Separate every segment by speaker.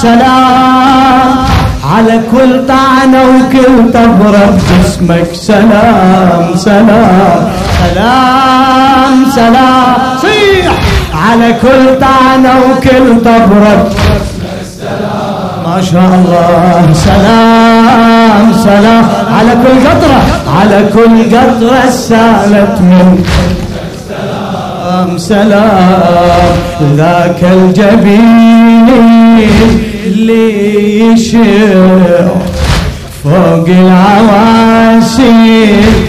Speaker 1: سلام على كل طعنة وكل طبرة بجسمك سلام سلام سلام سلام صيح على كل طعنة وكل طبرة ما شاء الله سلام سلام على كل قطرة على كل قطرة سالت من سلام سلام ذاك الجبين اللي يشيع فوق العواشي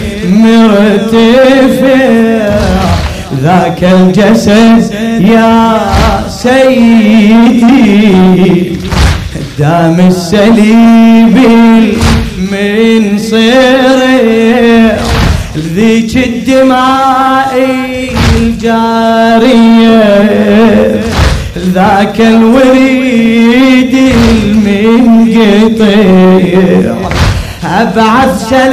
Speaker 1: مرتفع ذاك الجسد يا سيدي دام السليب من صيرع ذيك الدماء الجارية ذاك الوريد المنقطع أبعث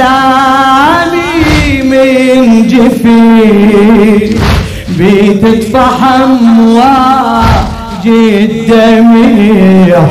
Speaker 1: سلامي من جفين بتتفحم واجد دميع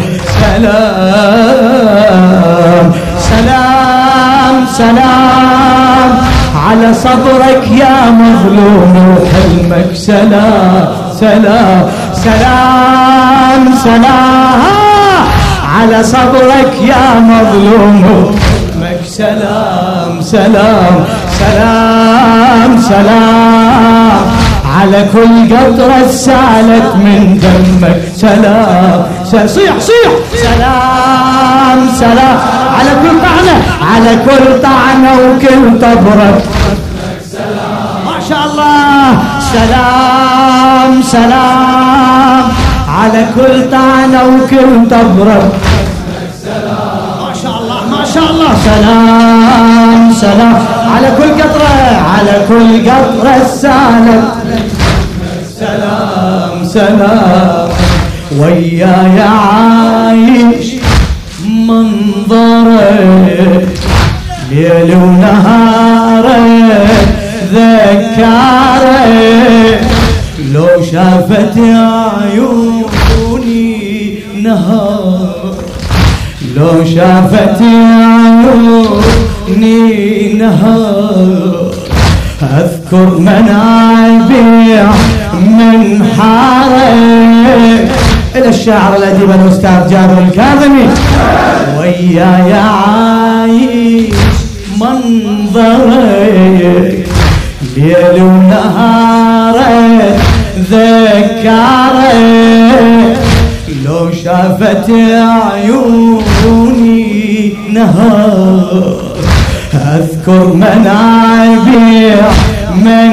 Speaker 1: سلام سلام سلام على صبرك يا مظلوم وحلمك سلام سلام سلام سلام على صبرك يا مظلوم وحلمك سلام سلام سلام سلام على كل قطرة سالت من دمك سلام صيح صيح سلام سلام على كل طعنة على كل طعنة وكل طبرة ما شاء الله سلام سلام على كل طعنة وكل طبرة ما شاء الله ما شاء الله سلام سلام على كل قطرة على كل قطرة سالت سلام سلام وياي عايش منظرك ليل ونهارك ذكرك لو شافت عيوني نهار لو شافت عيوني نهار أذكر منابع من حارك إلى الشاعر الأديب الأستاذ جابر الكاظمي وياي عايش منظرك ليل ونهارك ذكرك لو شافت عيوني نهار أذكر منابع من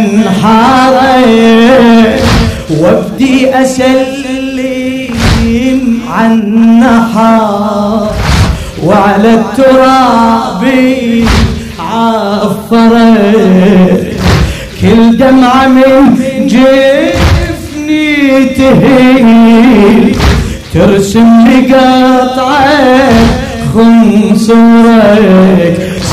Speaker 1: حارك وابدي أسلم عن نحار وعلى التراب عفرك كل دمعة من جفني تهيل ترسم لي قطعة خنصرك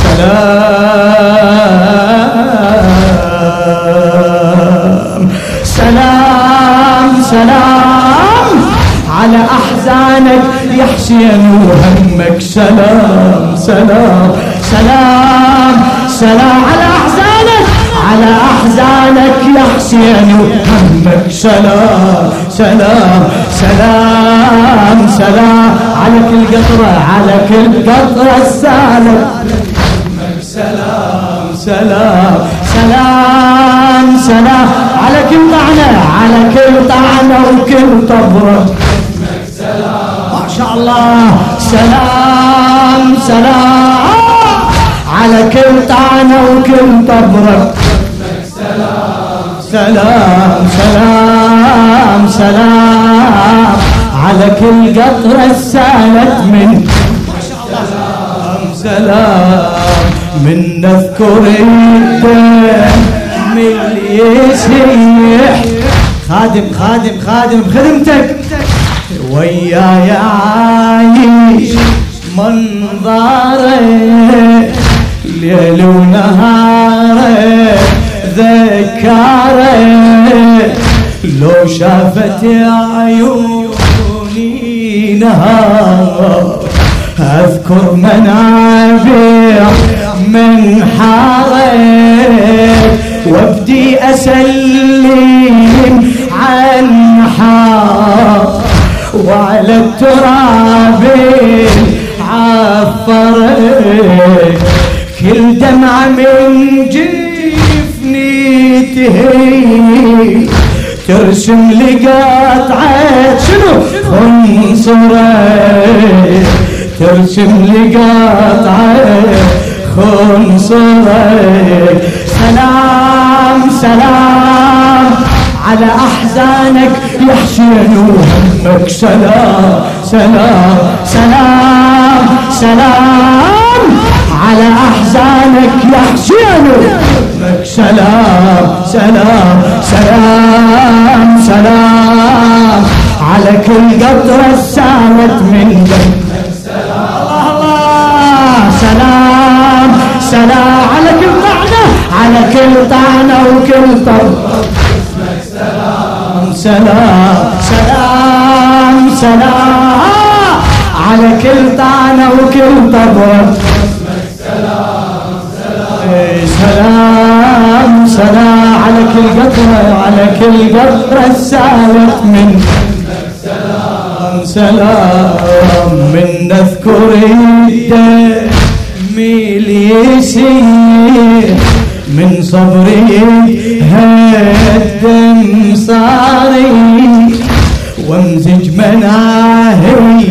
Speaker 1: سلام سلام سلام على أحزانك يا حسين وهمك سلام سلام سلام سلام على أحزانك على أحزانك يا حسين وهمك سلام سلام سلام سلام على كل قطرة على كل قطرة السالم سلام سلام سلام سلام على كل طعنة على كل طعنة وكل طبرة ما شاء الله سلام سلام على كل طعنة وكل طبرة سلام سلام سلام على كل قطرة سالت من سلام سلام من نذكر الدم اللي يسيح خادم خادم خادم بخدمتك وياي عايش منظرك ليل ونهارك ذكرك لو شافت عيوني في نهار أذكر منابع من حارك وابدي أسلم عن حار وعلى التراب عفرك كل دمعة من جفني تهي ترسم لي قطعة شنو خنصرك ترسم لي قطعة خنصرك سلام سلام على أحزانك يا حسين وهمك سلام سلام سلام سلام على أحزانك يا حسين وهمك سلام سلام سلام سلام على كل قطرة سالت من دمك سلام الله سلام سلام على كل طعنة على كل طعنة وكل طرف سلام سلام سلام على كل طعنة وكل طبر سلام سلام على كل قطرة على كل قطرة سالت من سلام سلام من نذكر الدم اليسير من صبري هالدم صاري وامزج مناهي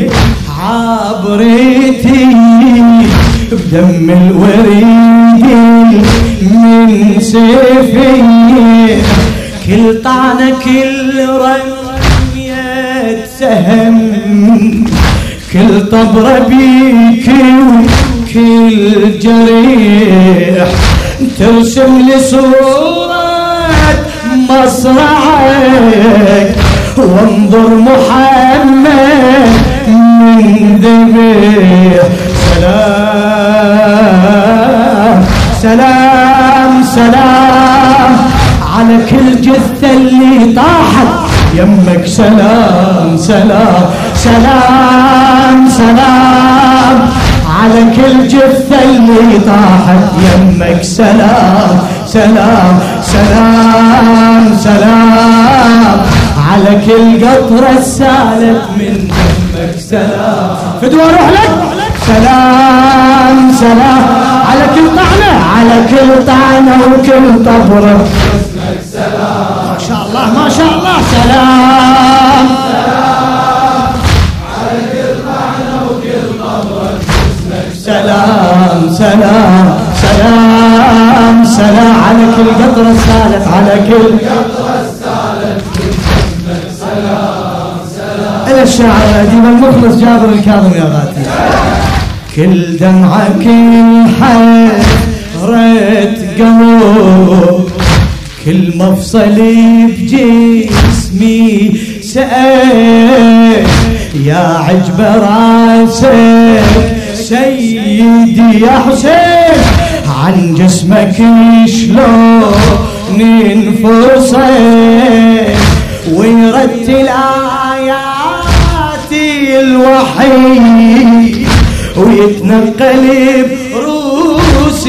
Speaker 1: عبرتي بدم الوريد من سيفي كل طعنة كل رمية سهم كل طبرة بيك وكل جريح ترسم لي صورة مصرعك وانظر محمد من ذبيح سلام سلام سلام على كل جثة اللي طاحت يمك سلام سلام سلام سلام على كل جثة اللي طاحت يمك سلام سلام سلام سلام على كل قطرة سالت من دمك سلام فدوى روح لك سلام سلام على كل طعنة على كل طعنة وكل طبرة ما شاء الله ما شاء الله سلام على كل طعنة وكل طبرة سلام سلام سلام سلام على كل قطرة سالت على كل قطرة سالت سلام سلام إلى الشاعر الأديب المخلص جابر الكاظم يا غاتي كل دمعة كل حرة قلوب كل مفصل بجسمي سأل يا عجب راسك سيدي يا حسين عن جسمك شلون انفصل ويرتل آيات الوحي ويتنقل بروس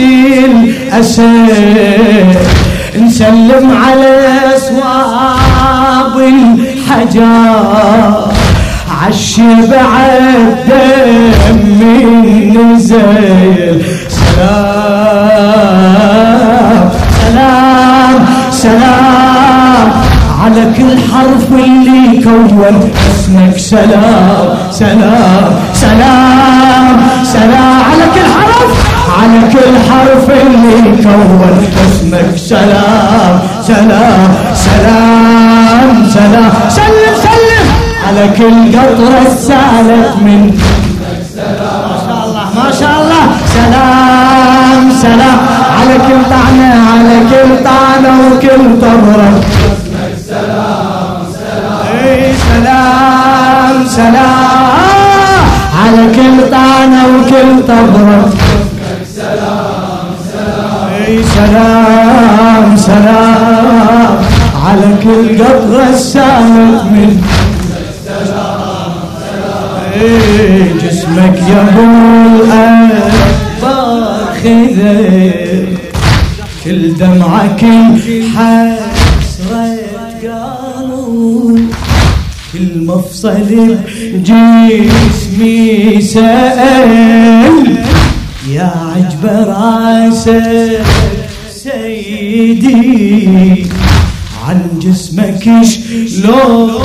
Speaker 1: الأسد نسلم على أصواب الحجار عالشبع الدم نزل سلام سلام سلام على كل حرف اللي كون اسمك سلام سلام سلام سلام على كل حرف على كل حرف اللي كون اسمك سلام سلام سلام سلام سلم سلم على كل قطرة سالت من ما شاء الله ما شاء الله سلام سلام على كل طعنة على كل طعنة وكل طبرة سلام سلام سلام سلام على كل طعنة وكل طبرة سلام سلام سلام على كل قطرة سالت من جسمك يا ابو الأكبر خذر كل دمعة كل حسرة قالوا كل مفصل جسمي سأل يا عجب راسك سيدي عن جسمك شلون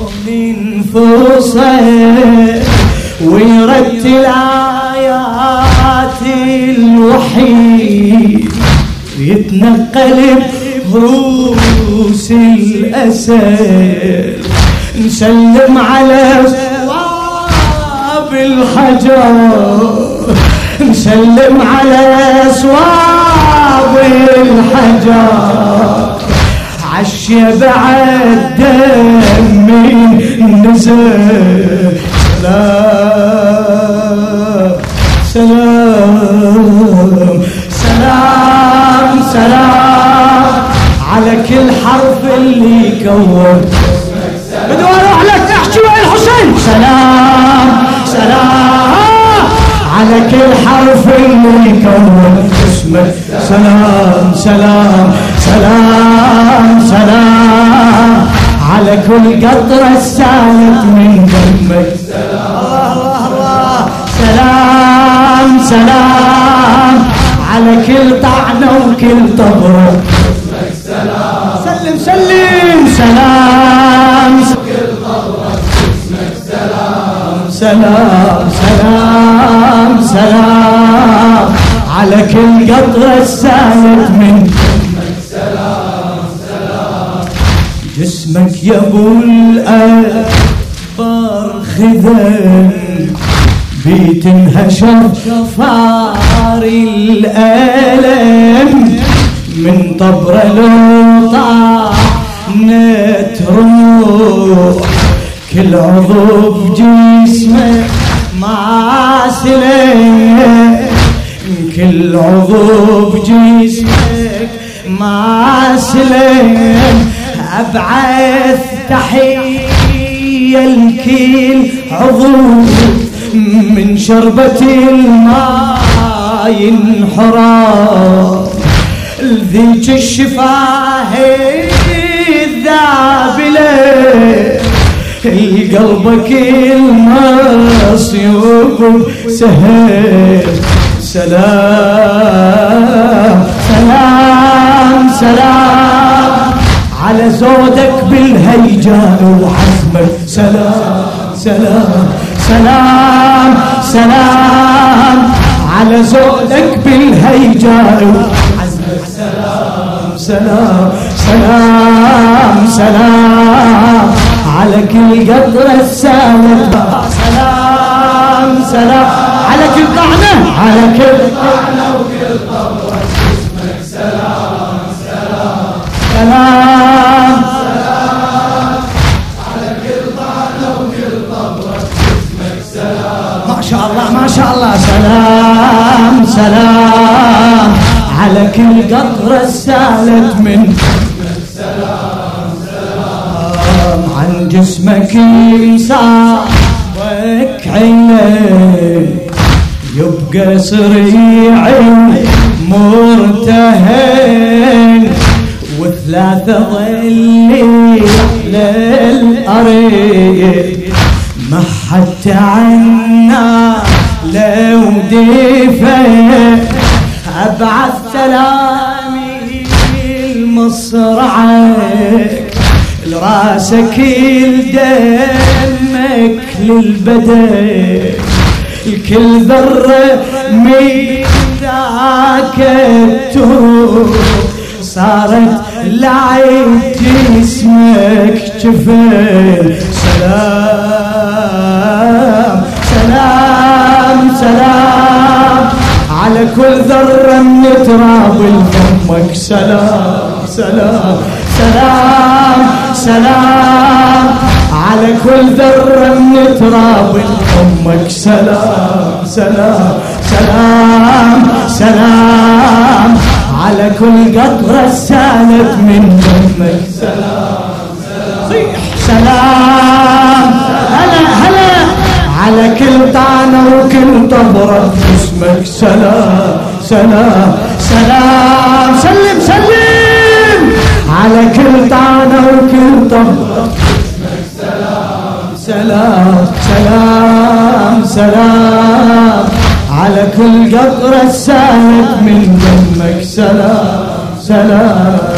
Speaker 1: انفصل ويرتل آيات الوحي يتنقل بروس الأسد نسلم على صواب الحجر نسلم على صواب الحجر عشية بعد دمي نزل سلام سلام سلام على كل حرف اللي كون بدو اروح لك احكي وين الحسين سلام سلام على كل حرف اللي كون اسمك سلام سلام سلام سلام على كل قطرة سالت من دمك الله الله سلام سلام على كل طعنة وكل طبرة اسمك سلام سلم سلم سلام كل طبرة اسمك سلام سلام سلام سلام على كل قطرة سالت من دمك سلام سلام جسمك يا ابو الأكبر خذل بيتنهشر فار الألم من طبر لو طعنت روح كل عضو بجسمك ما سلم كل عضو بجسمك ما سلم أبعث تحية لكل عضو من شربة الماء ينحرى لذيك الشفاهي الذابلة قلبك المصيوب سهل سلام سلام سلام على زودك بالهيجاء وعزمك سلام سلام سلام سلام على زودك بالهيجاء وعزمك سلام سلام سلام سلام على كل قطرة سالت سلام سلام على كل طعنة على كل طعنة وكل طبرة اسمك سلام سلام سلام سلام على كل طعنة وكل طبرة اسمك سلام ما شاء الله ما شاء الله سلام سلام على كل قطرة سالت من اسمك سلام سلام عن جسمك يساوك عينك يبقى صريع مرتهن وثلاثة ظلي للأريض ما حتى عنا لو دفن أبعث سلامي المصرعك لراسك لدمك للبدن الكل ذرة من ذاك التوب صارت لعب جسمك جفن سلام سلام سلام على كل ذرة من تراب فمك سلام سلام سلام سلام على كل ذرة من تراب فمك سلام سلام سلام سلام على كل قطرة سالت من دمك سلام صيح سلام هلا هلا على كل طعنة وكل طبرة باسمك سلام سلام سلام. سلم سلم على كل طعنة وكل طبرة باسمك سلام سلام سلام سلام. على كل قطرة سالت من دمك سلام سلام.